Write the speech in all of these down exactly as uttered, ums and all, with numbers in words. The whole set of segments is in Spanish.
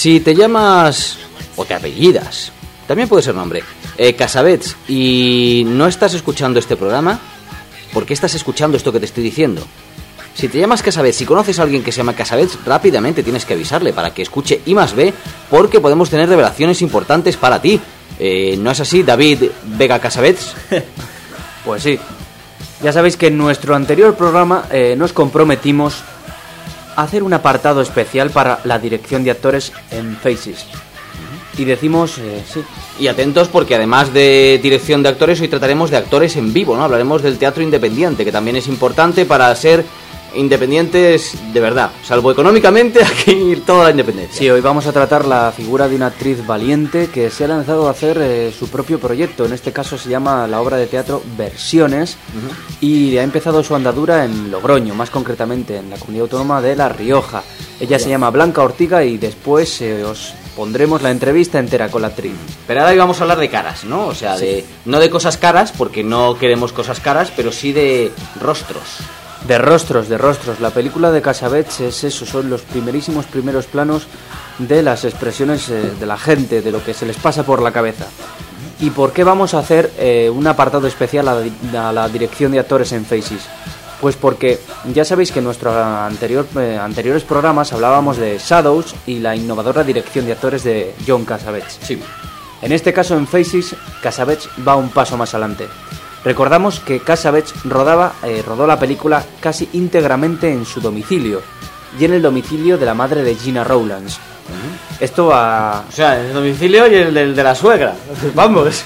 Si te llamas o te apellidas, también puede ser nombre, eh, Casabets, y no estás escuchando este programa, ¿por qué estás escuchando esto que te estoy diciendo? Si te llamas Casabets, si conoces a alguien que se llama Casabets, rápidamente tienes que avisarle para que escuche I más B, porque podemos tener revelaciones importantes para ti. Eh, ¿No es así, David Vega Casabets? Pues sí. Ya sabéis que en nuestro anterior programa eh, nos comprometimos a hacer un apartado especial para la dirección de actores en Faces. Y decimos, eh, sí. Y atentos porque además de dirección de actores, hoy trataremos de actores en vivo, ¿no? Hablaremos del teatro independiente, que también es importante para ser independientes de verdad. Salvo económicamente, aquí toda la independencia. Sí, hoy vamos a tratar la figura de una actriz valiente que se ha lanzado a hacer eh, su propio proyecto. En este caso se llama la obra de teatro Versiones, uh-huh. y ha empezado su andadura en Logroño, más concretamente en la comunidad autónoma de La Rioja. Ella se llama Blanca Ortiga y después eh, os pondremos la entrevista entera con la actriz. Pero ahora vamos a hablar de caras, ¿no? O sea, sí. de no de cosas caras, porque no queremos cosas caras, pero sí de rostros. De rostros, de rostros. La película de Casabets es eso, son los primerísimos primeros planos de las expresiones eh, de la gente, de lo que se les pasa por la cabeza. ¿Y por qué vamos a hacer eh, un apartado especial a la, a la dirección de actores en Faces? Pues porque ya sabéis que en nuestros anterior, eh, anteriores programas hablábamos de Shadows y la innovadora dirección de actores de John Cassavetes. Sí. En este caso, en Faces, Cassavetes va un paso más adelante. Recordamos que Cassavetes rodaba, eh, rodó la película casi íntegramente en su domicilio y en el domicilio de la madre de Gina Rowlands. Uh-huh. Esto va... O sea, el domicilio y el del de la suegra. Vamos.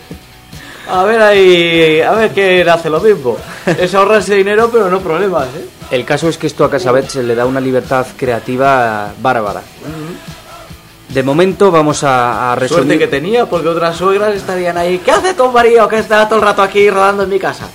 A ver ahí, a ver quién hace lo mismo. Es ahorrarse dinero, pero no problemas, ¿eh? El caso es que esto a Cassavetes le da una libertad creativa bárbara. Uh-huh. De momento vamos a, a resumir... Suerte que tenía, porque otras suegras estarían ahí. ¿Qué hace tu marido que está todo el rato aquí rodando en mi casa?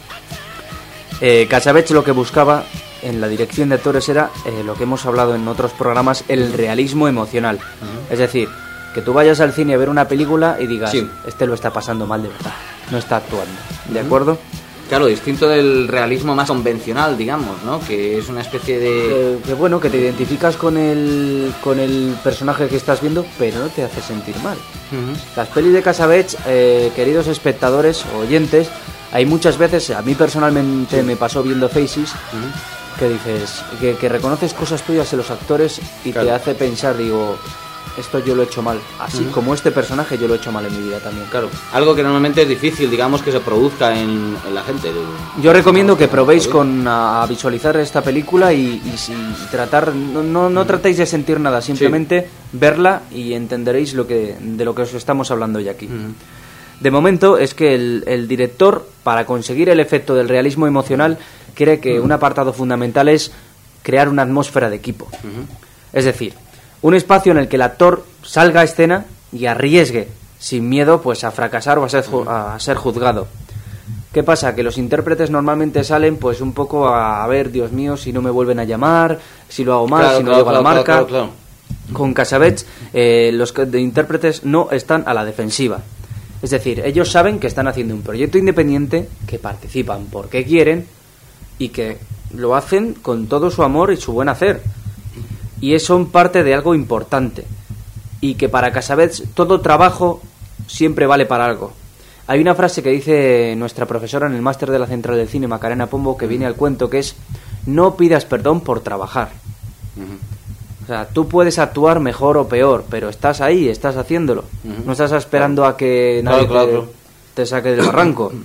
Eh, Cassavetes lo que buscaba en la dirección de actores era eh, lo que hemos hablado en otros programas, el realismo emocional. Uh-huh. Es decir, que tú vayas al cine a ver una película y digas, sí, este lo está pasando mal de verdad, no está actuando. ¿De uh-huh. acuerdo? Claro, distinto del realismo más convencional, digamos, ¿no? Que es una especie de... Eh, que bueno, que te identificas con el con el personaje que estás viendo, pero no te hace sentir mal. Uh-huh. Las pelis de Cassavetes, eh, queridos espectadores o oyentes, hay muchas veces, a mí personalmente sí. me pasó viendo Faces, uh-huh. que dices, que, que reconoces cosas tuyas en los actores y claro. te hace pensar, digo... esto yo lo he hecho mal, así uh-huh. como este personaje yo lo he hecho mal en mi vida también. Claro, algo que normalmente es difícil, digamos, que se produzca en, en la gente. Yo recomiendo que probéis con a, a visualizar esta película y, y, y tratar, no, no, no tratéis de sentir nada, simplemente sí. verla y entenderéis lo que de lo que os estamos hablando hoy aquí. Uh-huh. De momento es que el, el director, para conseguir el efecto del realismo emocional, cree que uh-huh. un apartado fundamental es crear una atmósfera de equipo. Uh-huh. Es decir, un espacio en el que el actor salga a escena y arriesgue, sin miedo pues a fracasar o a ser, ju- a ser juzgado. ¿Qué pasa? Que los intérpretes normalmente salen pues un poco a, a ver, Dios mío, si no me vuelven a llamar, si lo hago mal, claro, si no claro, llego claro, a la marca. Claro, claro, claro. Con Cassavetes, eh, los de intérpretes no están a la defensiva. Es decir, ellos saben que están haciendo un proyecto independiente, que participan porque quieren y que lo hacen con todo su amor y su buen hacer. Y son parte de algo importante. Y que para Cassavetes todo trabajo siempre vale para algo. Hay una frase que dice nuestra profesora en el máster de la Central del Cine, Macarena Pombo, que viene al cuento, que es: no pidas perdón por trabajar. Uh-huh. O sea, tú puedes actuar mejor o peor, pero estás ahí, estás haciéndolo. Uh-huh. No estás esperando claro. a que nadie claro, claro. Te, te saque del barranco.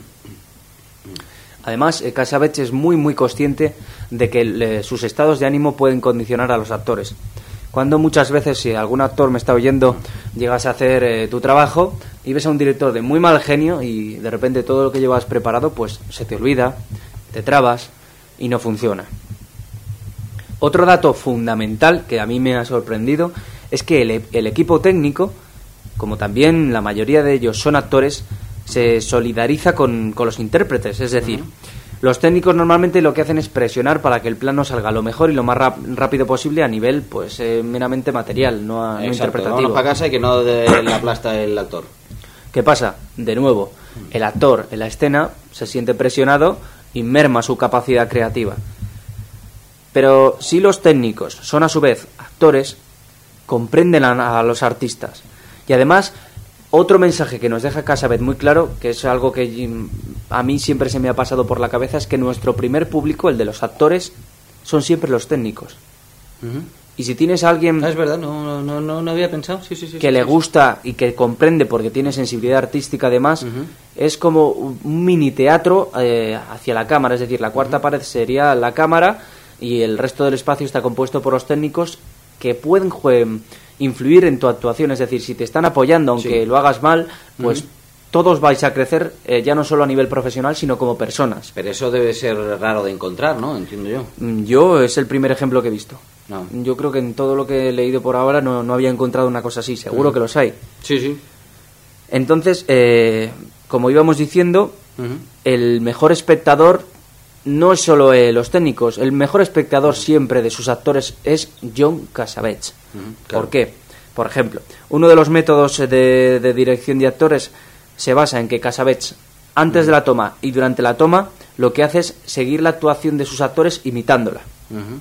Además, eh, Cassavetes es muy muy consciente de que le, sus estados de ánimo pueden condicionar a los actores. Cuando muchas veces, si algún actor me está oyendo, llegas a hacer eh, tu trabajo y ves a un director de muy mal genio y de repente todo lo que llevas preparado pues se te olvida, te trabas y no funciona. Otro dato fundamental que a mí me ha sorprendido es que el, el equipo técnico, como también la mayoría de ellos son actores, se solidariza con, con los intérpretes. Es decir, uh-huh. los técnicos normalmente lo que hacen es presionar para que el plano salga lo mejor y lo más rap- rápido posible a nivel pues eh, meramente material, no, a, no interpretativo. Vámonos para casa y que no de la plasta el actor. ¿Qué pasa? De nuevo, el actor en la escena se siente presionado y merma su capacidad creativa. Pero si los técnicos son a su vez actores, comprenden a, a los artistas. Y además, otro mensaje que nos deja Cassavetes muy claro, que es algo que a mí siempre se me ha pasado por la cabeza, es que nuestro primer público, el de los actores, son siempre los técnicos. Uh-huh. Y si tienes a alguien... Ah, es verdad, no, no, no, no había pensado. Sí, sí, sí, que sí, le sí, gusta y que comprende porque tiene sensibilidad artística además, uh-huh. es como un mini teatro eh, hacia la cámara, es decir, la cuarta uh-huh. pared sería la cámara y el resto del espacio está compuesto por los técnicos que pueden jue- influir en tu actuación, es decir, si te están apoyando aunque sí. lo hagas mal, pues uh-huh. todos vais a crecer, eh, ya no solo a nivel profesional, sino como personas. Pero eso debe ser raro de encontrar, ¿no? Entiendo yo. Yo es el primer ejemplo que he visto. No. Yo creo que en todo lo que he leído por ahora no, no había encontrado una cosa así. Seguro uh-huh. que los hay. Sí, sí. Entonces, eh, como íbamos diciendo, uh-huh. el mejor espectador no es solo eh, los técnicos. El mejor espectador uh-huh. siempre de sus actores es John Cassavetes. Uh-huh. Claro. ¿Por qué? Por ejemplo, uno de los métodos de, de dirección de actores se basa en que Cassavetes, antes uh-huh. de la toma y durante la toma, lo que hace es seguir la actuación de sus actores imitándola. Uh-huh.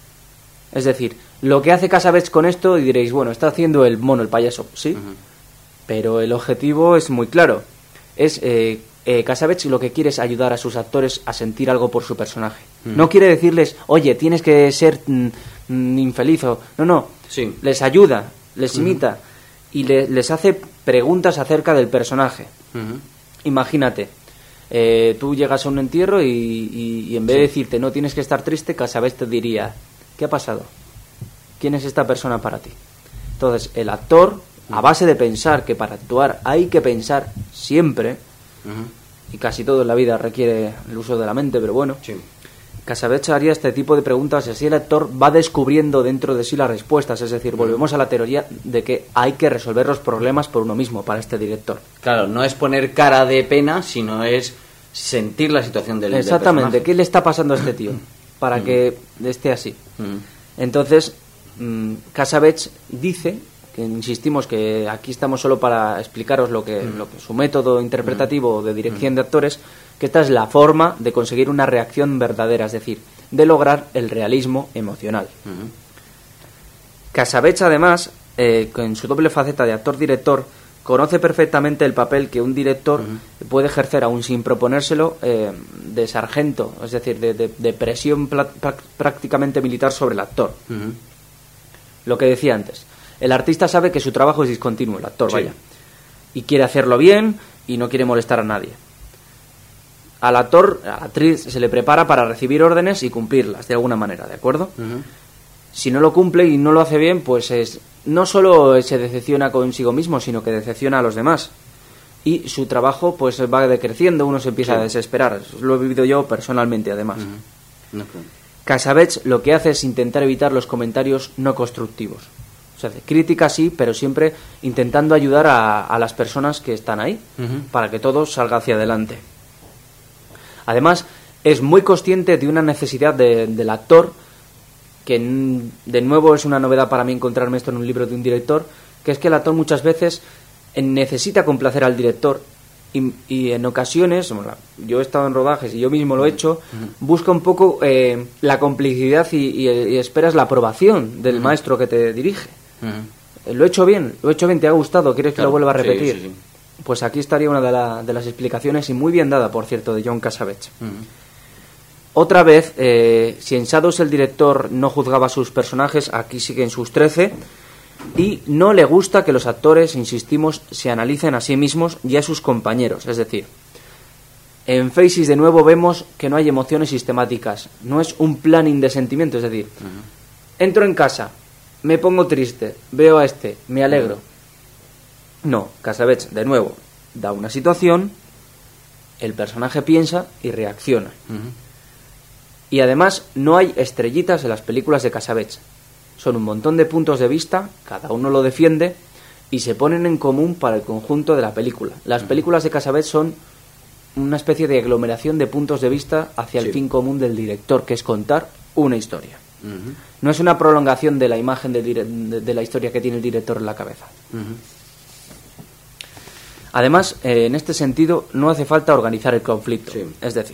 Es decir, lo que hace Cassavetes con esto, y diréis, bueno, está haciendo el mono, el payaso, ¿sí? Uh-huh. Pero el objetivo es muy claro. Es eh, eh, Cassavetes lo que quiere es ayudar a sus actores a sentir algo por su personaje. Uh-huh. No quiere decirles, oye, tienes que ser mm, mm, infeliz o... No, no. Sí. Les ayuda, les uh-huh. imita y le, les hace preguntas acerca del personaje. Uh-huh. Imagínate, eh, tú llegas a un entierro y, y, y en vez sí. de decirte, no tienes que estar triste, Cassavetes te diría... ¿Qué ha pasado? ¿Quién es esta persona para ti? Entonces, el actor, a base de pensar que para actuar hay que pensar siempre, uh-huh. y casi todo en la vida requiere el uso de la mente, pero bueno, sí. Cassavetes haría este tipo de preguntas y así el actor va descubriendo dentro de sí las respuestas. Es decir, volvemos a la teoría de que hay que resolver los problemas por uno mismo para este director. Claro, no es poner cara de pena, sino es sentir la situación del, Exactamente, del ¿qué le está pasando a este tío? Para mm. que esté así. Mm. Entonces, mm, Cassavetes dice, que insistimos que aquí estamos solo para explicaros lo que, mm. lo que su método interpretativo mm. de dirección mm. de actores, que esta es la forma de conseguir una reacción verdadera, es decir, de lograr el realismo emocional. Mm. Cassavetes, además, eh, en su doble faceta de actor-director, conoce perfectamente el papel que un director uh-huh. puede ejercer, aún sin proponérselo, eh, de sargento, es decir, de, de, de presión pla- pr- prácticamente militar sobre el actor. Uh-huh. Lo que decía antes, el artista sabe que su trabajo es discontinuo, el actor, sí. vaya, y quiere hacerlo bien y no quiere molestar a nadie. Al actor, a la actriz, se le prepara para recibir órdenes y cumplirlas, de alguna manera, ¿de acuerdo? Uh-huh. Si no lo cumple y no lo hace bien, pues es, no solo se decepciona consigo mismo, sino que decepciona a los demás. Y su trabajo pues va decreciendo, uno se empieza sí. a desesperar. Lo he vivido yo personalmente, además. Uh-huh. No, no. Cassavetes lo que hace es intentar evitar los comentarios no constructivos. O sea, crítica sí, pero siempre intentando ayudar a, a las personas que están ahí, uh-huh. para que todo salga hacia adelante. Además, es muy consciente de una necesidad de, del actor, que de nuevo es una novedad para mí encontrarme esto en un libro de un director, que es que el actor muchas veces necesita complacer al director y, y en ocasiones, bueno, yo he estado en rodajes y yo mismo lo he hecho, uh-huh. busca un poco eh, la complicidad y, y, y esperas la aprobación del uh-huh. maestro que te dirige. Uh-huh. Lo he hecho bien, lo he hecho bien, te ha gustado, ¿quieres que claro, lo vuelva a repetir? Sí, sí, sí. Pues aquí estaría una de, la, de las explicaciones, y muy bien dada, por cierto, de John Cassavetes. Uh-huh. Otra vez, eh, si en Shadows el director no juzgaba a sus personajes, aquí sigue en sus trece, y no le gusta que los actores, insistimos, se analicen a sí mismos y a sus compañeros. Es decir, en Faces de nuevo vemos que no hay emociones sistemáticas, no es un planning de sentimientos, es decir, uh-huh. entro en casa, me pongo triste, veo a este, me alegro. Uh-huh. No, Cassavetes, de nuevo, da una situación, el personaje piensa y reacciona. Uh-huh. Y además no hay estrellitas en las películas de Cassavetes. Son un montón de puntos de vista, cada uno lo defiende y se ponen en común para el conjunto de la película. Las uh-huh. películas de Cassavetes son una especie de aglomeración de puntos de vista hacia sí. el fin común del director, que es contar una historia. Uh-huh. No es una prolongación de la imagen de, dire- de, de la historia que tiene el director en la cabeza. Uh-huh. Además, eh, en este sentido, no hace falta organizar el conflicto. Sí. Es decir,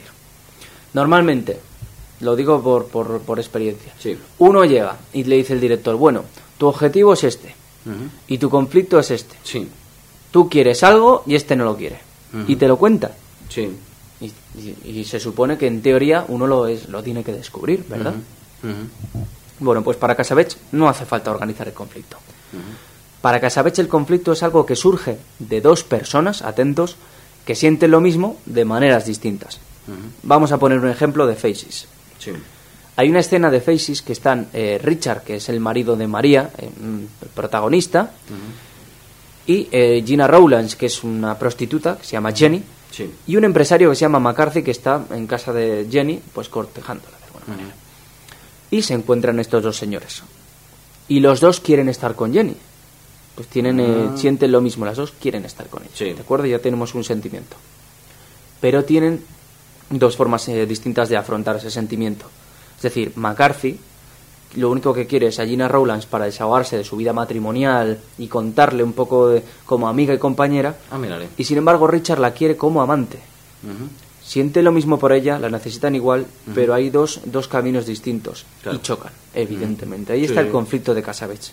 normalmente... Lo digo por, por, por experiencia. Sí. Uno llega y le dice el director, bueno, tu objetivo es este, uh-huh. y tu conflicto es este. Sí. Tú quieres algo y este no lo quiere. Uh-huh. Y te lo cuenta. Sí. Y, y, y se supone que en teoría uno lo es lo tiene que descubrir, ¿verdad? Uh-huh. Uh-huh. Bueno, pues para Casabets no hace falta organizar el conflicto. Uh-huh. Para Casabets el conflicto es algo que surge de dos personas, atentos, que sienten lo mismo de maneras distintas. Uh-huh. Vamos a poner un ejemplo de Faces. Sí. Hay una escena de Faces que están eh, Richard, que es el marido de María, eh, el protagonista, uh-huh. y eh, Gina Rowlands, que es una prostituta, que se llama Jenny, sí. y un empresario que se llama McCarthy, que está en casa de Jenny, pues cortejándola de alguna uh-huh. manera. Y se encuentran estos dos señores. Y los dos quieren estar con Jenny. Pues tienen, uh-huh. eh, sienten lo mismo, las dos quieren estar con ella. Sí. ¿De acuerdo? Ya tenemos un sentimiento. Pero tienen dos formas eh, distintas de afrontar ese sentimiento. Es decir, McCarthy lo único que quiere es a Gina Rowlands para desahogarse de su vida matrimonial y contarle un poco de, como amiga y compañera. Ah, mírale. Y sin embargo Richard la quiere como amante. Uh-huh. Siente lo mismo por ella, la necesitan igual, uh-huh. pero hay dos, dos caminos distintos. Claro. Y chocan, evidentemente. Ahí uh-huh. está sí. el conflicto de Casabets.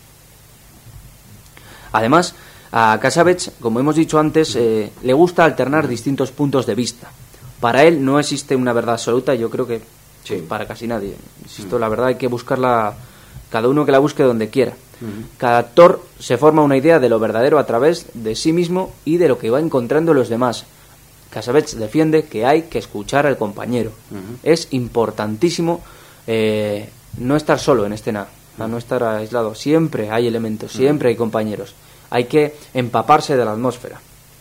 Además, a Casabets, como hemos dicho antes, uh-huh. eh, le gusta alternar uh-huh. distintos puntos de vista. Para él no existe una verdad absoluta, yo creo que sí. para casi nadie. Insisto, uh-huh. la verdad hay que buscarla, cada uno que la busque donde quiera. Uh-huh. Cada actor se forma una idea de lo verdadero a través de sí mismo y de lo que va encontrando en los demás. Casabets defiende que hay que escuchar al compañero. Uh-huh. Es importantísimo eh, no estar solo en escena, uh-huh. no estar aislado. Siempre hay elementos, siempre uh-huh. hay compañeros. Hay que empaparse de la atmósfera.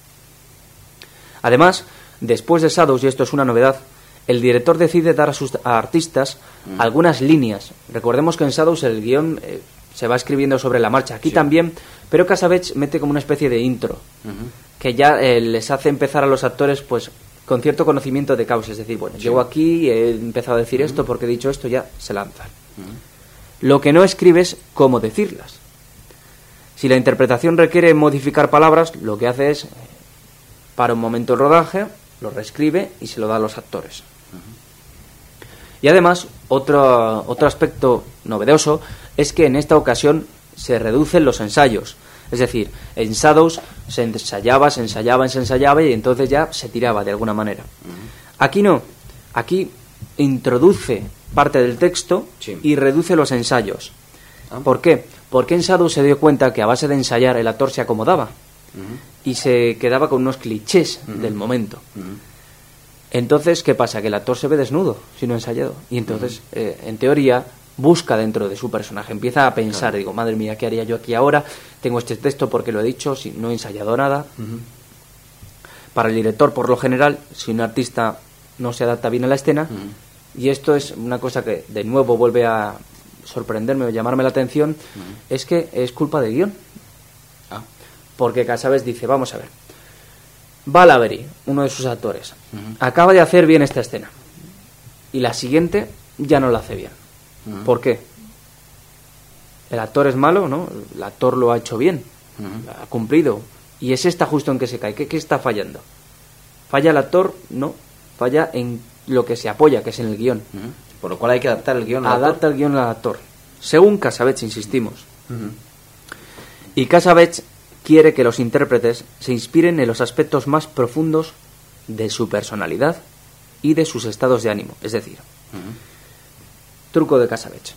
Además, después de Shadows, y esto es una novedad, el director decide dar a sus a artistas uh-huh. algunas líneas. Recordemos que en Shadows el guión eh, se va escribiendo sobre la marcha. Aquí sí. también, pero Casabets mete como una especie de intro. Uh-huh. que ya eh, les hace empezar a los actores pues con cierto conocimiento de causa, es decir, bueno, sí. llego aquí, he empezado a decir uh-huh. esto, porque he dicho esto, ya se lanzan. Uh-huh. Lo que no escribe es cómo decirlas. Si la interpretación requiere modificar palabras, lo que hace es, para un momento el rodaje, lo reescribe y se lo da a los actores. Uh-huh. Y además, otro, otro aspecto novedoso es que en esta ocasión se reducen los ensayos. Es decir, en Shadows se ensayaba, se ensayaba, se ensayaba y entonces ya se tiraba de alguna manera. Uh-huh. Aquí no. Aquí introduce parte del texto sí. y reduce los ensayos. Ah. ¿Por qué? Porque en Shadows se dio cuenta que a base de ensayar el actor se acomodaba uh-huh. y se quedaba con unos clichés uh-huh. del momento. Uh-huh. Entonces, ¿qué pasa? Que el actor se ve desnudo, si no ensayado. Y entonces, uh-huh. eh, en teoría, busca dentro de su personaje, empieza a pensar, claro. digo, madre mía, ¿qué haría yo aquí ahora? Tengo este texto porque lo he dicho, si no he ensayado nada. Uh-huh. Para el director, por lo general, si un artista no se adapta bien a la escena, uh-huh. y esto es una cosa que de nuevo vuelve a sorprenderme o llamarme la atención, uh-huh. es que es culpa de guión. Ah. Porque Casabets dice, vamos a ver, Val Avery, uno de sus actores, uh-huh. acaba de hacer bien esta escena, y la siguiente ya no la hace bien. Uh-huh. ¿Por qué? El actor es malo, ¿no? El actor lo ha hecho bien, uh-huh. ha cumplido. Y es esta justo en que se cae. ¿Qué, qué está fallando? ¿Falla el actor? No. Falla en lo que se apoya, que es en el guión. Uh-huh. Por lo cual hay que adaptar el guión al Adapta actor. el guión al actor. Según Casabets, insistimos. Uh-huh. Y Casabets quiere que los intérpretes se inspiren en los aspectos más profundos de su personalidad y de sus estados de ánimo. Es decir, uh-huh. truco de Casabets.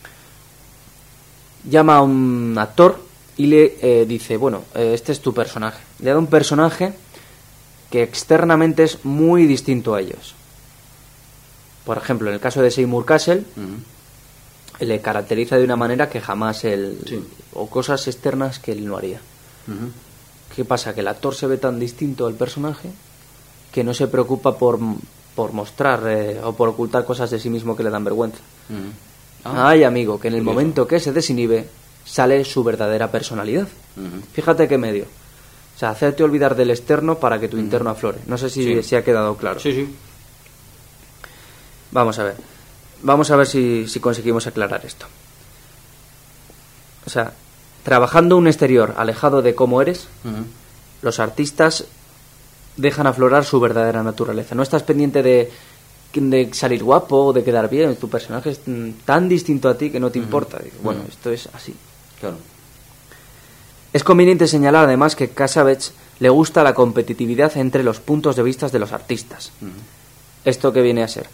Llama a un actor y le eh, dice, bueno, eh, este es tu personaje. Le da un personaje que externamente es muy distinto a ellos. Por ejemplo, en el caso de Seymour Cassel, uh-huh. le caracteriza de una manera que jamás él... Sí. O cosas externas que él no haría. Uh-huh. ¿Qué pasa? Que el actor se ve tan distinto al personaje que no se preocupa por, por mostrar eh, o por ocultar cosas de sí mismo que le dan vergüenza. Uh-huh. Ah, Ay, amigo, que en el curioso. momento que se desinhibe sale su verdadera personalidad. Uh-huh. Fíjate qué medio. O sea, hacerte olvidar del externo para que tu uh-huh. interno aflore. No sé si, sí. si ha quedado claro. Sí, sí. Vamos a ver. Vamos a ver si, si conseguimos aclarar esto. O sea, trabajando un exterior alejado de cómo eres, uh-huh. los artistas dejan aflorar su verdadera naturaleza. No estás pendiente de... de salir guapo o de quedar bien, tu personaje es tan distinto a ti que no te uh-huh. importa. Bueno, uh-huh. esto es así. Claro. Es conveniente señalar además que Cassavetes le gusta la competitividad entre los puntos de vista de los artistas. Uh-huh. ¿Esto qué viene a ser?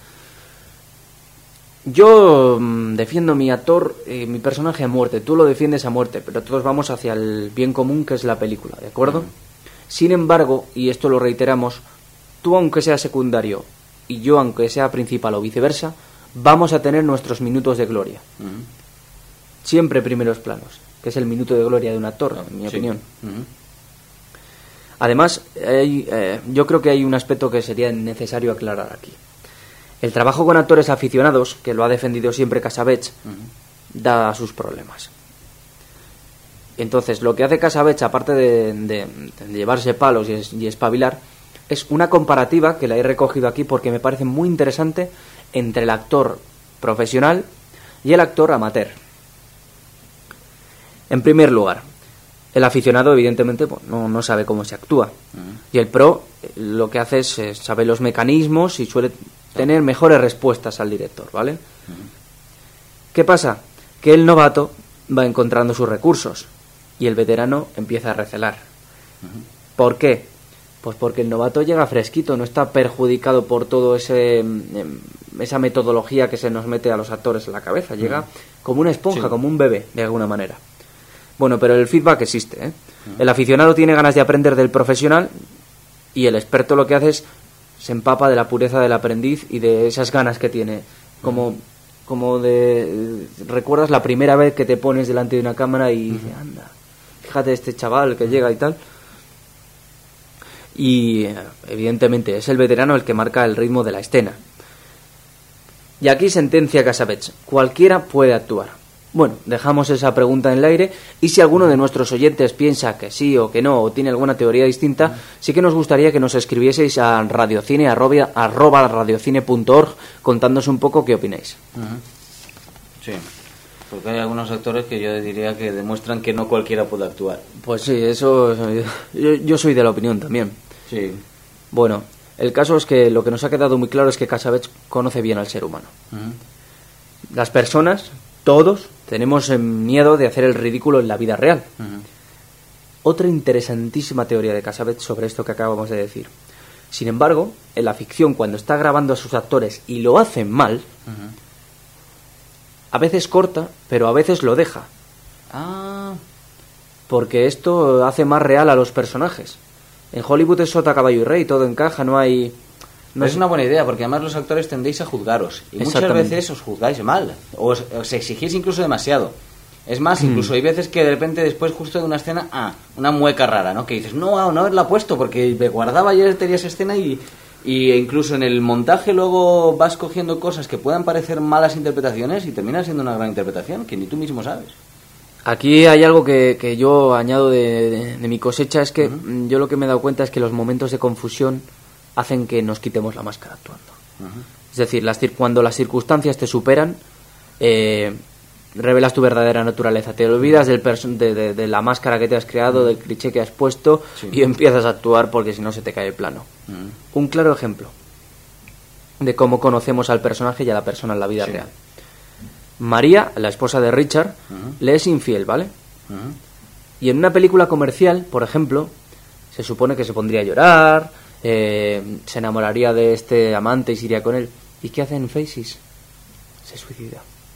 Yo mmm, defiendo mi actor, eh, mi personaje a muerte, tú lo defiendes a muerte, pero todos vamos hacia el bien común que es la película, ¿de acuerdo? Uh-huh. Sin embargo, y esto lo reiteramos, tú aunque sea secundario y yo aunque sea principal o viceversa, vamos a tener nuestros minutos de gloria. Uh-huh. Siempre primeros planos, que es el minuto de gloria de un actor, uh-huh. en mi sí. opinión. Uh-huh. Además, hay, eh, yo creo que hay un aspecto que sería necesario aclarar aquí. El trabajo con actores aficionados, que lo ha defendido siempre Cassavetes, uh-huh. da sus problemas. Entonces, lo que hace Cassavetes, aparte de, de, de llevarse palos y, es, y espabilar, es una comparativa que la he recogido aquí porque me parece muy interesante entre el actor profesional y el actor amateur. En primer lugar, el aficionado evidentemente pues, no, no sabe cómo se actúa. Uh-huh. Y el pro lo que hace es eh, sabe los mecanismos y suele tener mejores respuestas al director, ¿vale? Uh-huh. ¿Qué pasa? Que el novato va encontrando sus recursos y el veterano empieza a recelar. Uh-huh. ¿Por qué? Pues porque el novato llega fresquito, no está perjudicado por todo ese esa metodología que se nos mete a los actores en la cabeza. Llega uh-huh. como una esponja, sí. como un bebé, de alguna manera. Bueno, pero el feedback existe, ¿eh? Uh-huh. El aficionado tiene ganas de aprender del profesional y el experto lo que hace es se empapa de la pureza del aprendiz y de esas ganas que tiene. Como, uh-huh. como de... ¿Recuerdas la primera vez que te pones delante de una cámara y uh-huh. dices, anda, fíjate este chaval que llega y tal? Y evidentemente es el veterano el que marca el ritmo de la escena. Y aquí sentencia Cassavetes: cualquiera puede actuar. Bueno, dejamos esa pregunta en el aire y si alguno de nuestros oyentes piensa que sí o que no o tiene alguna teoría distinta, uh-huh. sí que nos gustaría que nos escribieseis a radiocine arroba, arroba radiocine punto org contándonos un poco qué opináis. Uh-huh. Sí, porque hay algunos actores que yo diría que demuestran que no cualquiera puede actuar. Pues sí, eso yo, yo soy de la opinión también. Sí. Bueno, el caso es que lo que nos ha quedado muy claro es que Cassavetes conoce bien al ser humano. Uh-huh. Las personas, todos, tenemos miedo de hacer el ridículo en la vida real. Uh-huh. Otra interesantísima teoría de Cassavetes sobre esto que acabamos de decir. Sin embargo, en la ficción, cuando está grabando a sus actores y lo hacen mal, uh-huh. a veces corta, pero a veces lo deja. Ah. Porque esto hace más real a los personajes. En Hollywood es sota, caballo y rey, todo encaja, no hay... No es una buena idea, porque además los actores tendéis a juzgaros. Y muchas veces os juzgáis mal. O os, os exigís incluso demasiado. Es más, incluso mm. hay veces que de repente después justo de una escena, ah, una mueca rara, ¿no? Que dices, no, no haberla puesto, porque me guardaba ayer tenía esa escena y, y incluso en el montaje luego vas cogiendo cosas que puedan parecer malas interpretaciones y termina siendo una gran interpretación, que ni tú mismo sabes. Aquí hay algo que, que yo añado de, de, de mi cosecha, es que uh-huh. yo lo que me he dado cuenta es que los momentos de confusión hacen que nos quitemos la máscara actuando. Uh-huh. Es decir, las, cuando las circunstancias te superan, eh, revelas tu verdadera naturaleza. Te olvidas del perso- de, de, de la máscara que te has creado, uh-huh. del cliché que has puesto, sí. y empiezas a actuar porque si no se te cae el plano. Uh-huh. Un claro ejemplo de cómo conocemos al personaje y a la persona en la vida sí. real. María, la esposa de Richard, uh-huh. le es infiel, ¿vale? Uh-huh. Y en una película comercial, por ejemplo, se supone que se pondría a llorar, eh, se enamoraría de este amante y se iría con él. ¿Y qué hace en Faces? Se suicida.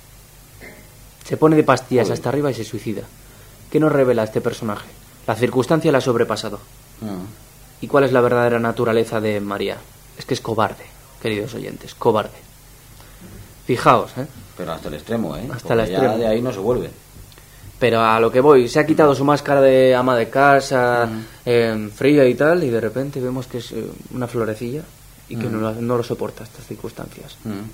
Se pone de pastillas Uy. hasta arriba y se suicida. ¿Qué nos revela este personaje? La circunstancia la ha sobrepasado. Uh-huh. ¿Y cuál es la verdadera naturaleza de María? Es que es cobarde, queridos oyentes, cobarde. Fijaos, ¿eh? Pero hasta el extremo, ¿eh? Hasta el extremo. Ya de ahí no se vuelve. Pero a lo que voy, se ha quitado su máscara de ama de casa, uh-huh. eh, fría y tal, y de repente vemos que es eh, una florecilla y que uh-huh. no, no lo soporta estas circunstancias. Uh-huh.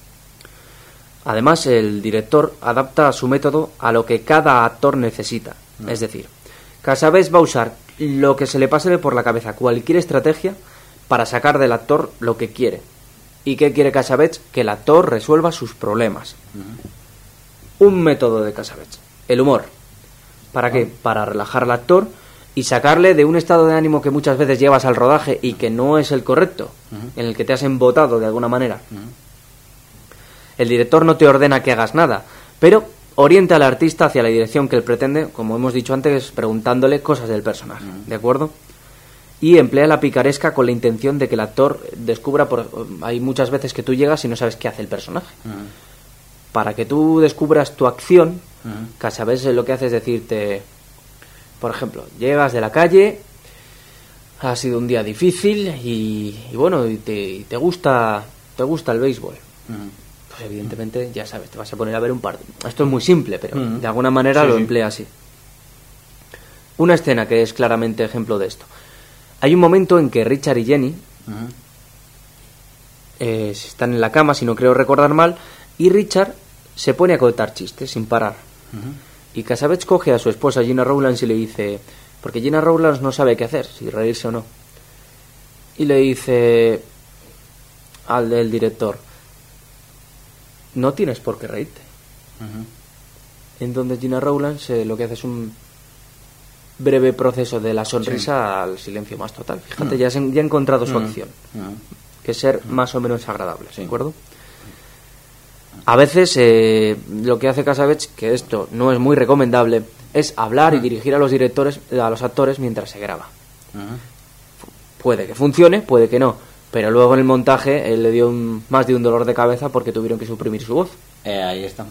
Además, el director adapta su método a lo que cada actor necesita. Uh-huh. Es decir, Cassavetes va a usar lo que se le pase por la cabeza, cualquier estrategia para sacar del actor lo que quiere. ¿Y qué quiere Cassavetes? Que el actor resuelva sus problemas. Uh-huh. Un método de Cassavetes: el humor. ¿Para qué? Para relajar al actor y sacarle de un estado de ánimo que muchas veces llevas al rodaje y que no es el correcto, uh-huh. en el que te has embotado de alguna manera. Uh-huh. El director no te ordena que hagas nada, pero orienta al artista hacia la dirección que él pretende, como hemos dicho antes, preguntándole cosas del personaje, ¿de acuerdo? Y emplea la picaresca con la intención de que el actor descubra... Por, hay muchas veces que tú llegas y no sabes qué hace el personaje. Uh-huh. Para que tú descubras tu acción, uh-huh. Cassavetes lo que hace es decirte... Por ejemplo, llegas de la calle, ha sido un día difícil y, y bueno, y te, y te gusta te gusta el béisbol. Uh-huh. Pues evidentemente, ya sabes, te vas a poner a ver un par. Esto es muy simple, pero uh-huh. de alguna manera sí, lo sí. emplea así. Una escena que es claramente ejemplo de esto. Hay un momento en que Richard y Jenny uh-huh. eh, están en la cama, si no creo recordar mal, y Richard se pone a contar chistes sin parar. Uh-huh. Y Cassavetes coge a su esposa Gina Rowlands y le dice... Porque Gina Rowlands no sabe qué hacer, si reírse o no. Y le dice al del director... No tienes por qué reírte. Uh-huh. Entonces Gina Rowlands eh, lo que hace es un... breve proceso de la sonrisa sí. al silencio más total. Fíjate, uh-huh. ya, se, ya ha encontrado su uh-huh. acción, uh-huh. que es ser uh-huh. más o menos agradable, sí. ¿de acuerdo? A veces eh, lo que hace Cassavetes, que esto no es muy recomendable, es hablar uh-huh. y dirigir a los directores, a los actores mientras se graba. Uh-huh. Puede que funcione, puede que no, pero luego en el montaje él le dio un, más de un dolor de cabeza porque tuvieron que suprimir su voz. Eh, ahí estamos.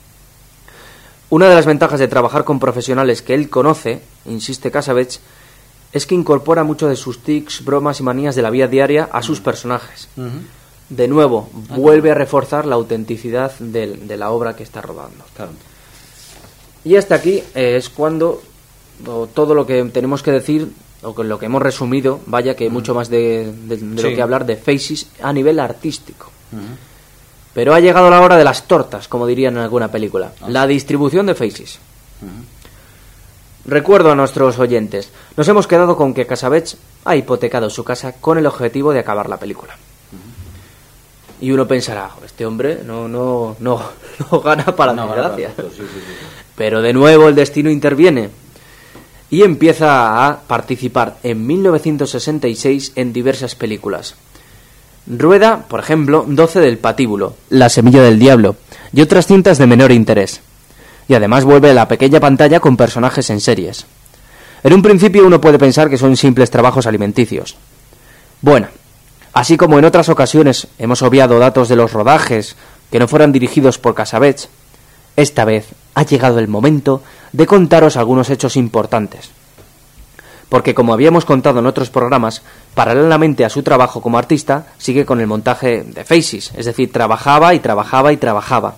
Una de las ventajas de trabajar con profesionales que él conoce, insiste Cassavetes, es que incorpora mucho de sus tics, bromas y manías de la vida diaria a sus personajes. Uh-huh. De nuevo, ah, vuelve claro. a reforzar la autenticidad de, de la obra que está rodando. Claro. Y hasta aquí eh, es cuando o, todo lo que tenemos que decir, o con lo que hemos resumido, vaya que uh-huh. mucho más de, de, de sí. lo que hablar de Faces a nivel artístico. Uh-huh. Pero ha llegado la hora de las tortas, como dirían en alguna película. Ah. La distribución de Faces. Uh-huh. Recuerdo a nuestros oyentes, nos hemos quedado con que Cassavetes ha hipotecado su casa con el objetivo de acabar la película. Uh-huh. Y uno pensará, este hombre no no no, no gana para no, desgracia. Sí, sí, sí. Pero de nuevo el destino interviene y empieza a participar en mil novecientos sesenta y seis en diversas películas. Rueda, por ejemplo, doce del Patíbulo, La semilla del diablo y otras cintas de menor interés. Y además vuelve a la pequeña pantalla con personajes en series. En un principio uno puede pensar que son simples trabajos alimenticios. Bueno, así como en otras ocasiones hemos obviado datos de los rodajes que no fueran dirigidos por Cassavetes, esta vez ha llegado el momento de contaros algunos hechos importantes. Porque, como habíamos contado en otros programas, paralelamente a su trabajo como artista, sigue con el montaje de Faces, es decir, trabajaba y trabajaba y trabajaba.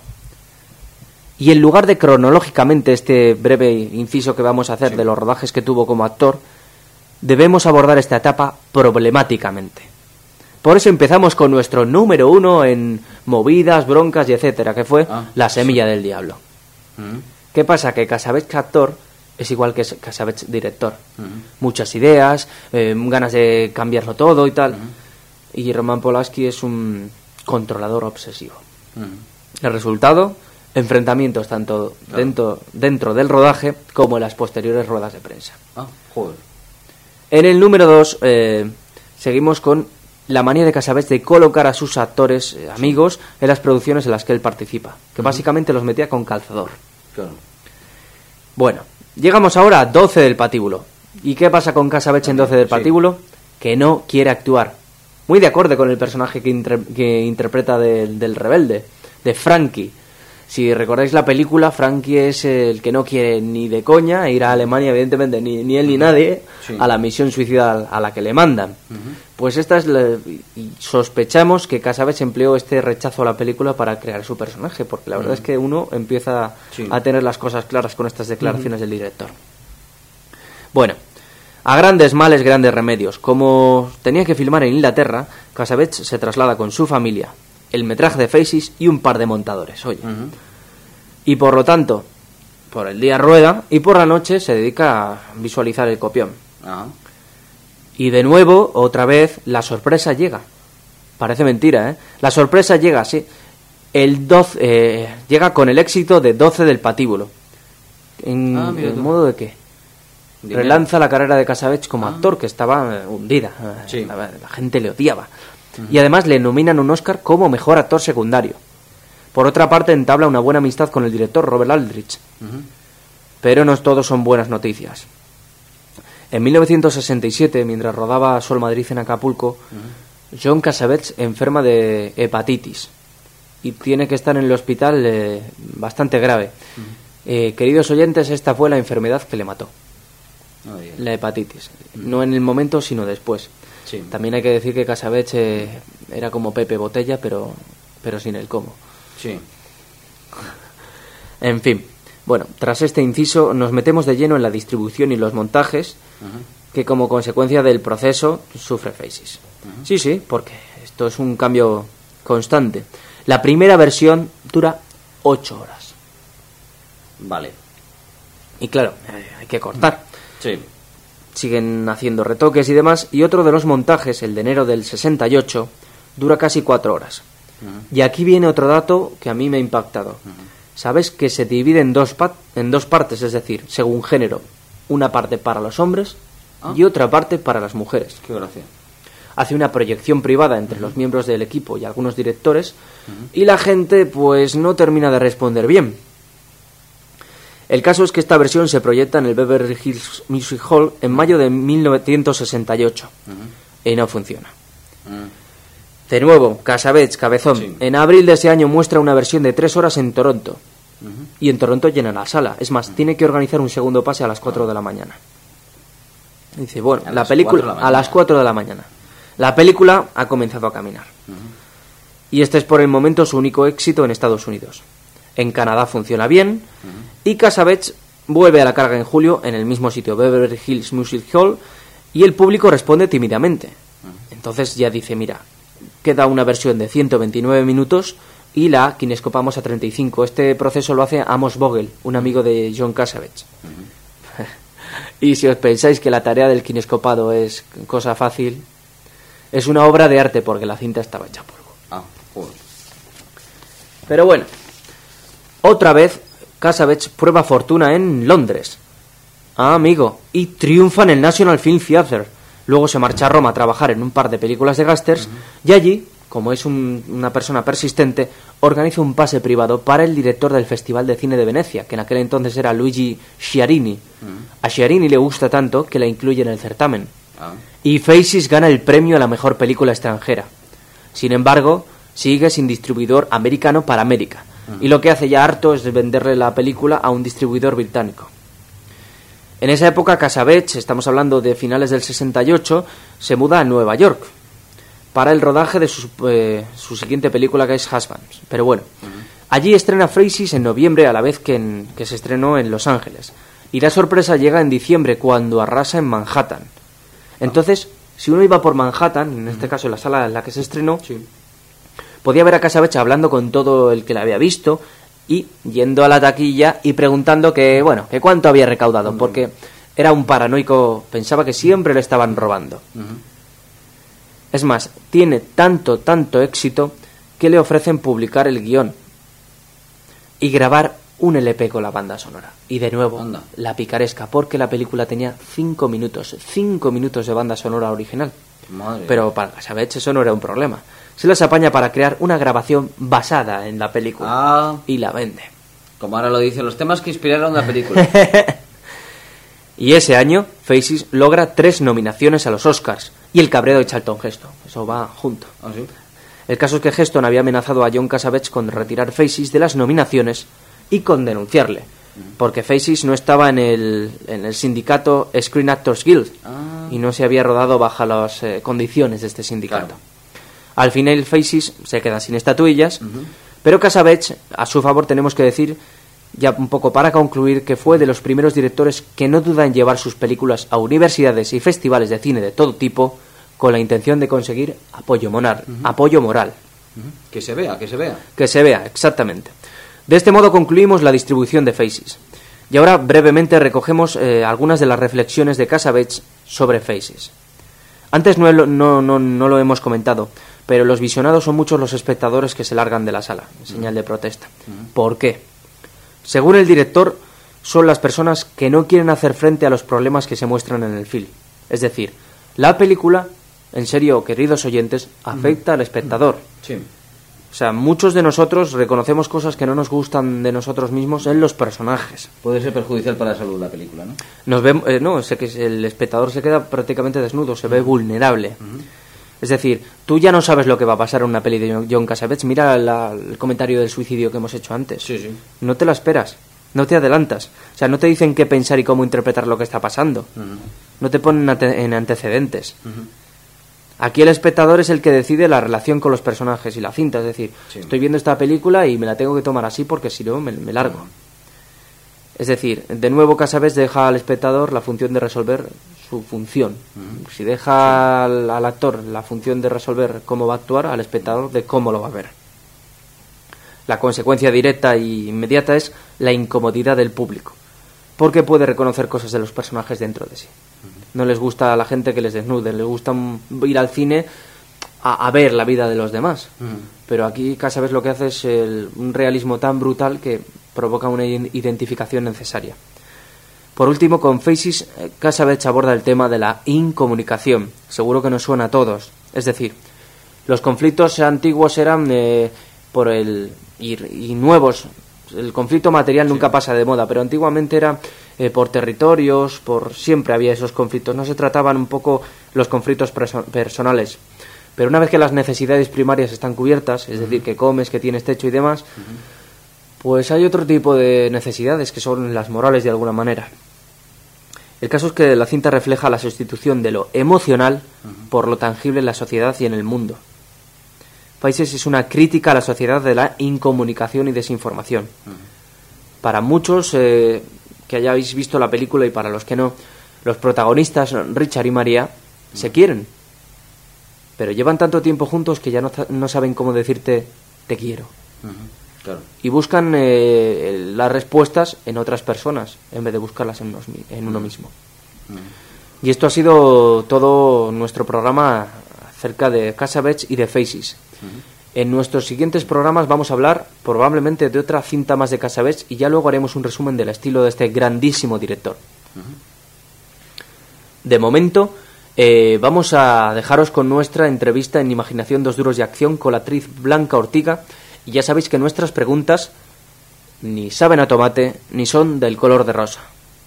Y en lugar de cronológicamente este breve inciso que vamos a hacer sí. de los rodajes que tuvo como actor, debemos abordar esta etapa problemáticamente. Por eso empezamos con nuestro número uno en movidas, broncas y etcétera, que fue ah, La semilla sí. del diablo. ¿Mm? ¿Qué pasa? Que Cassavetes actor es igual que Cassavetes director. Uh-huh. Muchas ideas, eh, ganas de cambiarlo todo y tal. Uh-huh. Y Roman Polanski es un controlador obsesivo. Uh-huh. El resultado, enfrentamientos tanto claro. dentro, dentro del rodaje como en las posteriores ruedas de prensa. Ah, joder. En el número dos eh, seguimos con la manía de Cassavetes de colocar a sus actores eh, amigos en las producciones en las que él participa, que uh-huh. básicamente los metía con calzador. Claro. Bueno, llegamos ahora a doce del Patíbulo. ¿Y qué pasa con Cassavetes en doce del Patíbulo? Sí. Que no quiere actuar. Muy de acorde con el personaje que, intre- que interpreta de, del rebelde, de Frankie. Si recordáis la película, Frankie es el que no quiere ni de coña ir a Alemania, evidentemente, ni, ni él ni nadie, sí. a la misión suicida a la que le mandan. Uh-huh. Pues esta es la, y sospechamos que Cassavetes empleó este rechazo a la película para crear su personaje, porque la verdad uh-huh. es que uno empieza sí. a tener las cosas claras con estas declaraciones uh-huh. del director. Bueno, a grandes males, grandes remedios. Como tenía que filmar en Inglaterra, Cassavetes se traslada con su familia, el metraje de Faces y un par de montadores, oye. Uh-huh. Y por lo tanto, por el día rueda y por la noche se dedica a visualizar el copión. Uh-huh. Y de nuevo, otra vez, la sorpresa llega. Parece mentira, ¿eh? La sorpresa llega, sí. El doce, eh, llega con el éxito de doce del Patíbulo. ¿En ah, el modo de qué? Dinero. Relanza la carrera de Cassavetes como ah. actor, que estaba eh, hundida. Sí. La, la gente le odiaba. Uh-huh. Y además le nominan un Oscar como mejor actor secundario. Por otra parte, entabla una buena amistad con el director Robert Aldrich. Uh-huh. Pero no todos son buenas noticias. En mil novecientos sesenta y siete, mientras rodaba Sol Madrid en Acapulco, uh-huh. John Cassavetes enferma de hepatitis y tiene que estar en el hospital eh, bastante grave. Uh-huh. Eh, queridos oyentes, esta fue la enfermedad que le mató. Oh, yeah. La hepatitis. Uh-huh. No en el momento, sino después. Sí. También hay que decir que Cassavetes eh, era como Pepe Botella, pero, pero sin el cómo. Sí. En fin. Bueno, tras este inciso nos metemos de lleno en la distribución y los montajes, uh-huh. que como consecuencia del proceso sufre Faces. Uh-huh. Sí, sí, porque esto es un cambio constante. La primera versión dura ocho horas. Vale. Y claro, eh, hay que cortar. Sí. Siguen haciendo retoques y demás, y otro de los montajes, el de enero del sesenta y ocho, dura casi cuatro horas. Uh-huh. Y aquí viene otro dato que a mí me ha impactado. Uh-huh. ¿Sabes que se divide en dos, pa- en dos partes? Es decir, según género, una parte para los hombres ¿Ah? y otra parte para las mujeres. Qué gracia. Hace una proyección privada entre uh-huh. los miembros del equipo y algunos directores, uh-huh. y la gente pues no termina de responder bien. El caso es que esta versión se proyecta en el Beverly Hills Music Hall en mayo de mil novecientos sesenta y ocho uh-huh. y no funciona. Uh-huh. De nuevo, Cassavetes, cabezón, sí. en abril de ese año muestra una versión de tres horas en Toronto. Uh-huh. Y en Toronto llena la sala. Es más, uh-huh. tiene que organizar un segundo pase a las cuatro uh-huh. de la mañana. Dice, bueno, la película a las cuatro de la mañana. La película ha comenzado a caminar. Uh-huh. Y este es por el momento su único éxito en Estados Unidos. En Canadá funciona bien. Uh-huh. Y Cassavetes vuelve a la carga en julio en el mismo sitio, Beverly Hills Music Hall. Y el público responde tímidamente. Uh-huh. Entonces ya dice, mira, queda una versión de ciento veintinueve minutos y la kinescopamos a treinta y cinco. Este proceso lo hace Amos Vogel, un amigo de John Cassavetes. Uh-huh. Y si os pensáis que la tarea del kinescopado es cosa fácil, es una obra de arte porque la cinta estaba hecha polvo. Ah, joder. Pero bueno, otra vez Cassavetes prueba fortuna en Londres. Ah, amigo, y triunfa en el National Film Theatre. Luego se marcha a Roma a trabajar en un par de películas de gángsters, uh-huh. y allí, como es un, una persona persistente, organiza un pase privado para el director del Festival de Cine de Venecia, que en aquel entonces era Luigi Sciarini. Uh-huh. A Sciarini le gusta tanto que la incluye en el certamen. Uh-huh. Y Faces gana el premio a la mejor película extranjera. Sin embargo, sigue sin distribuidor americano para América. Uh-huh. Y lo que hace ya harto es venderle la película a un distribuidor británico. En esa época, Cassavetes, estamos hablando de finales del sesenta y ocho, se muda a Nueva York para el rodaje de su, eh, su siguiente película, que es Husbands. Pero bueno, uh-huh. allí estrena Faces en noviembre, a la vez que, en, que se estrenó en Los Ángeles. Y la sorpresa llega en diciembre, cuando arrasa en Manhattan. Entonces, si uno iba por Manhattan, en este uh-huh. caso en la sala en la que se estrenó, sí. podía ver a Cassavetes hablando con todo el que la había visto, y yendo a la taquilla y preguntando que, bueno, que cuánto había recaudado, porque era un paranoico, pensaba que siempre le estaban robando. Uh-huh. Es más, tiene tanto, tanto éxito que le ofrecen publicar el guión y grabar un L P con la banda sonora. Y de nuevo, Anda. la picaresca, porque la película tenía cinco minutos, cinco minutos de banda sonora original. Madre. Pero para Cassavetes eso no era un problema. Se las apaña para crear una grabación basada en la película. Ah, y la vende. Como ahora lo dicen, los temas que inspiraron la película. Y ese año, Faces logra tres nominaciones a los Oscars y el cabreo de Charlton Heston. Eso va junto. ¿Ah, sí? El caso es que Heston había amenazado a John Cassavetes con retirar Faces de las nominaciones y con denunciarle, uh-huh. porque Faces no estaba en el, en el sindicato Screen Actors Guild ah. y no se había rodado bajo las eh, condiciones de este sindicato. Claro. Al final Faces se queda sin estatuillas, uh-huh. pero Cassavetes, a su favor tenemos que decir, ya un poco para concluir, que fue de los primeros directores que no duda en llevar sus películas a universidades y festivales de cine de todo tipo con la intención de conseguir apoyo moral. Uh-huh. Apoyo moral. Uh-huh. Que se vea, que se vea. Que se vea, exactamente. De este modo concluimos la distribución de Faces. Y ahora brevemente recogemos eh, algunas de las reflexiones de Cassavetes sobre Faces. Antes no, no, no, no lo hemos comentado, pero los visionados son muchos los espectadores que se largan de la sala, en señal de protesta. Uh-huh. ¿Por qué? Según el director, son las personas que no quieren hacer frente a los problemas que se muestran en el film. Es decir, la película, en serio, queridos oyentes, afecta uh-huh. al espectador. Sí. O sea, muchos de nosotros reconocemos cosas que no nos gustan de nosotros mismos en los personajes. Puede ser perjudicial para la salud la película, ¿no? Nos vemos, eh, no, sé que el espectador se queda prácticamente desnudo, se ve vulnerable. Uh-huh. Es decir, tú ya no sabes lo que va a pasar en una peli de John Cassavetes. Mira la, el comentario del suicidio que hemos hecho antes. Sí, sí. No te la esperas, no te adelantas. O sea, no te dicen qué pensar y cómo interpretar lo que está pasando. Uh-huh. No te ponen ante, en antecedentes. Uh-huh. Aquí el espectador es el que decide la relación con los personajes y la cinta. Es decir, sí. estoy viendo esta película y me la tengo que tomar así porque si no me, me largo. Uh-huh. Es decir, de nuevo Cassavetes deja al espectador la función de resolver su función. Uh-huh. Si deja al, al actor la función de resolver cómo va a actuar, al espectador de cómo lo va a ver. La consecuencia directa e inmediata es la incomodidad del público, porque puede reconocer cosas de los personajes dentro de sí. Uh-huh. No les gusta a la gente que les desnude, les gusta ir al cine a, a ver la vida de los demás. Uh-huh. Pero aquí Cassavetes lo que hace es el, un realismo tan brutal que provoca una identificación necesaria. Por último, con Faces, Cassavetes aborda el tema de la incomunicación. Seguro que nos suena a todos. Es decir, los conflictos antiguos eran eh, por el y, y nuevos. El conflicto material nunca sí. pasa de moda, pero antiguamente era eh, por territorios, por siempre había esos conflictos. No se trataban un poco los conflictos perso- personales. Pero una vez que las necesidades primarias están cubiertas, es uh-huh. decir, que comes, que tienes techo y demás, uh-huh. pues hay otro tipo de necesidades que son las morales de alguna manera. El caso es que la cinta refleja la sustitución de lo emocional uh-huh. por lo tangible en la sociedad y en el mundo. Faces es una crítica a la sociedad de la incomunicación y desinformación. Uh-huh. Para muchos eh, que hayáis visto la película y para los que no, los protagonistas, Richard y María, uh-huh. se quieren. Pero llevan tanto tiempo juntos que ya no, no saben cómo decirte te quiero. Uh-huh. Claro. Y buscan eh, las respuestas en otras personas en vez de buscarlas en, unos, en uno mismo. Uh-huh. Y esto ha sido todo nuestro programa acerca de Cassavetes y de Faces. Uh-huh. En nuestros siguientes programas vamos a hablar probablemente de otra cinta más de Cassavetes y ya luego haremos un resumen del estilo de este grandísimo director. Uh-huh. De momento eh, vamos a dejaros con nuestra entrevista en Imaginación Dos Duros y Acción con la actriz Blanca Ortiga. Y ya sabéis que nuestras preguntas ni saben a tomate ni son del color de rosa.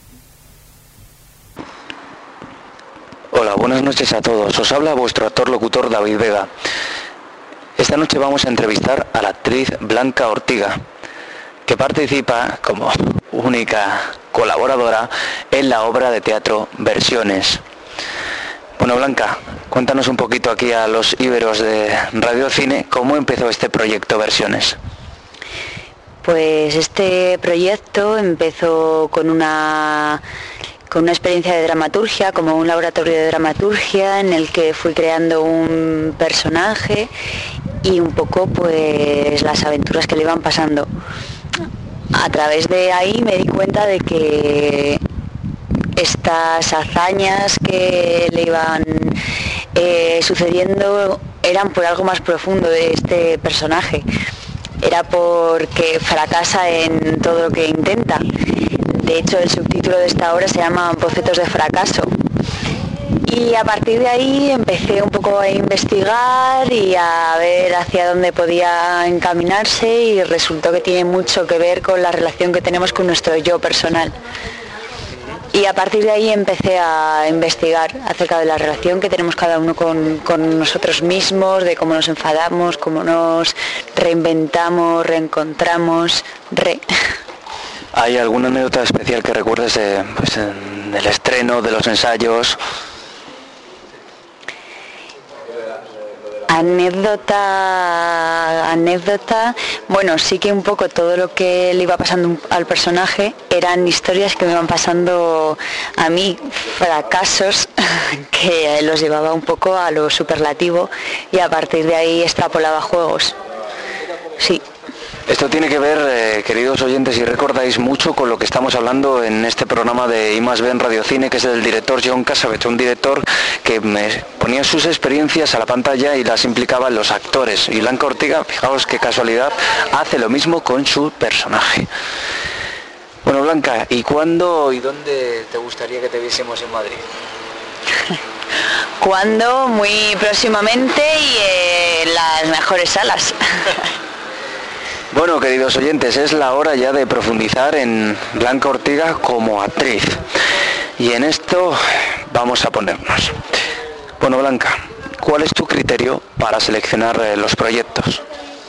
Hola, buenas noches a todos. Os habla vuestro actor locutor David Vega. Esta noche vamos a entrevistar a la actriz Blanca Ortiga, que participa como única colaboradora en la obra de teatro Versiones. Bueno, Blanca, cuéntanos un poquito aquí a los íberos de Radio Cine cómo empezó este proyecto Versiones. Pues este proyecto empezó con una con una experiencia de dramaturgia, como un laboratorio de dramaturgia en el que fui creando un personaje y un poco pues las aventuras que le iban pasando. A través de ahí me di cuenta de que estas hazañas que le iban eh, sucediendo eran por algo más profundo de este personaje. Era porque fracasa en todo lo que intenta. De hecho, el subtítulo de esta obra se llama Bocetos de fracaso. Y a partir de ahí empecé un poco a investigar y a ver hacia dónde podía encaminarse y resultó que tiene mucho que ver con la relación que tenemos con nuestro yo personal. Y a partir de ahí empecé a investigar acerca de la relación que tenemos cada uno con, con nosotros mismos, de cómo nos enfadamos, cómo nos reinventamos, reencontramos, re... ¿Hay alguna anécdota especial que recuerdes de, pues, en el estreno, de los ensayos? Anécdota, anécdota, bueno, sí que un poco todo lo que le iba pasando al personaje eran historias que me iban pasando a mí, fracasos que los llevaba un poco a lo superlativo y a partir de ahí extrapolaba juegos. Sí. Esto tiene que ver, eh, queridos oyentes, si recordáis mucho con lo que estamos hablando en este programa de I más B en Radio Cine, que es el director John Cassavetes, un director que me ponía sus experiencias a la pantalla y las implicaba en los actores. Y Blanca Ortiga, fijaos qué casualidad, hace lo mismo con su personaje. Bueno, Blanca, ¿y cuándo y dónde te gustaría que te viésemos en Madrid? ¿Cuándo? Muy próximamente y en las mejores salas. Bueno, queridos oyentes, es la hora ya de profundizar en Blanca Ortiga como actriz. Y en esto vamos a ponernos. Bueno, Blanca, ¿cuál es tu criterio para seleccionar eh, los proyectos?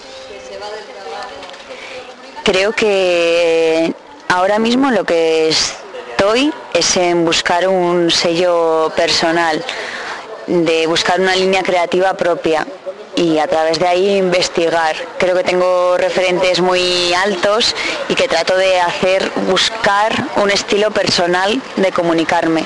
Creo que ahora mismo lo que estoy es en buscar un sello personal, de buscar una línea creativa propia y a través de ahí investigar. Creo que tengo referentes muy altos y que trato de hacer, buscar un estilo personal de comunicarme.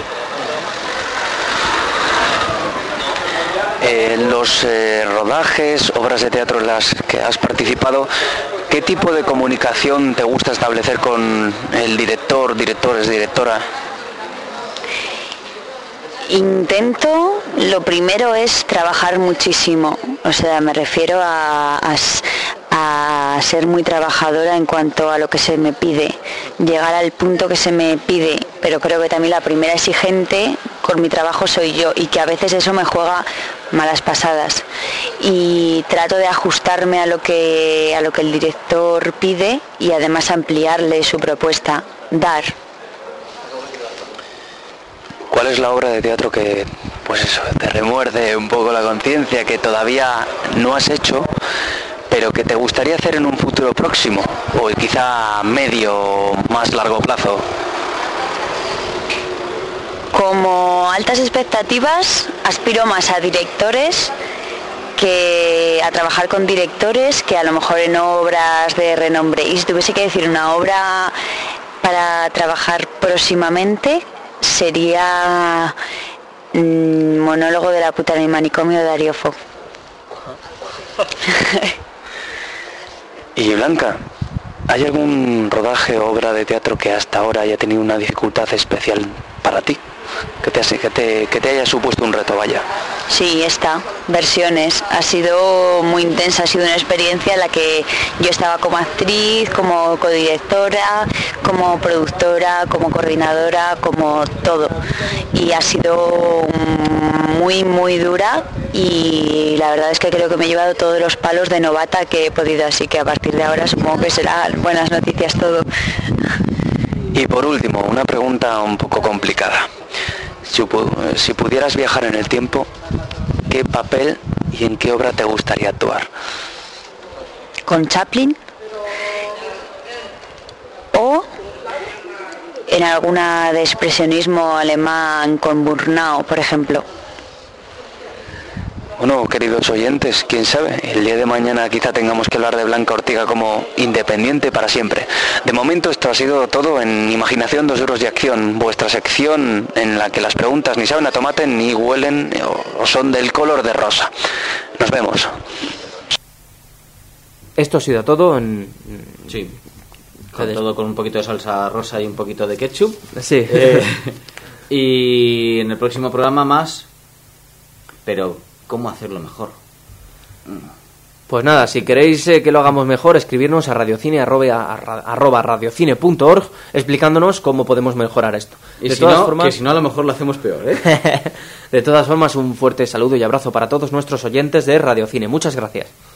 Eh, los eh, rodajes, obras de teatro en las que has participado, ¿qué tipo de comunicación te gusta establecer con el director, directores, directora? Intento, lo primero es trabajar muchísimo, o sea, me refiero a, a, a ser muy trabajadora en cuanto a lo que se me pide, llegar al punto que se me pide, pero creo que también la primera exigente con mi trabajo soy yo y que a veces eso me juega malas pasadas y trato de ajustarme a lo que, a lo que el director pide y además ampliarle su propuesta, dar. ¿Cuál es la obra de teatro que, pues eso, te remuerde un poco la conciencia, que todavía no has hecho, pero que te gustaría hacer en un futuro próximo, o quizá medio o más largo plazo? Como altas expectativas, aspiro más a directores, que a trabajar con directores, que a lo mejor en obras de renombre. Y si tuviese que decir una obra para trabajar próximamente, sería mmm, Monólogo de la puta del manicomio de Darío Fo. Y Blanca, ¿hay algún rodaje o obra de teatro que hasta ahora haya tenido una dificultad especial para ti? Que te, que te, que te haya supuesto un reto, vaya. Sí, está. Versiones. Ha sido muy intensa, ha sido una experiencia en la que yo estaba como actriz, como codirectora, como productora, como coordinadora, como todo. Y ha sido muy, muy dura y la verdad es que creo que me he llevado todos los palos de novata que he podido, así que a partir de ahora supongo que serán buenas noticias todo. Y por último, una pregunta un poco complicada. Si, si pudieras viajar en el tiempo, ¿qué papel y en qué obra te gustaría actuar? ¿Con Chaplin? ¿O en alguna de expresionismo alemán con Murnau, por ejemplo? Bueno, queridos oyentes, quién sabe, el día de mañana quizá tengamos que hablar de Blanca Ortiga como independiente para siempre. De momento esto ha sido todo en Imaginación dos euros de acción, vuestra sección en la que las preguntas ni saben a tomate ni huelen o son del color de rosa. Nos vemos. Esto ha sido todo en... Sí, con todo con un poquito de salsa rosa y un poquito de ketchup. Sí. Eh, y en el próximo programa más, pero... ¿cómo hacerlo mejor? Pues nada, si queréis eh, que lo hagamos mejor, escribirnos a radiocine arroba, arroba radiocine punto org explicándonos cómo podemos mejorar esto. Y de si todas no, formas, que si no a lo mejor lo hacemos peor, ¿eh? De todas formas, un fuerte saludo y abrazo para todos nuestros oyentes de Radiocine. Muchas gracias.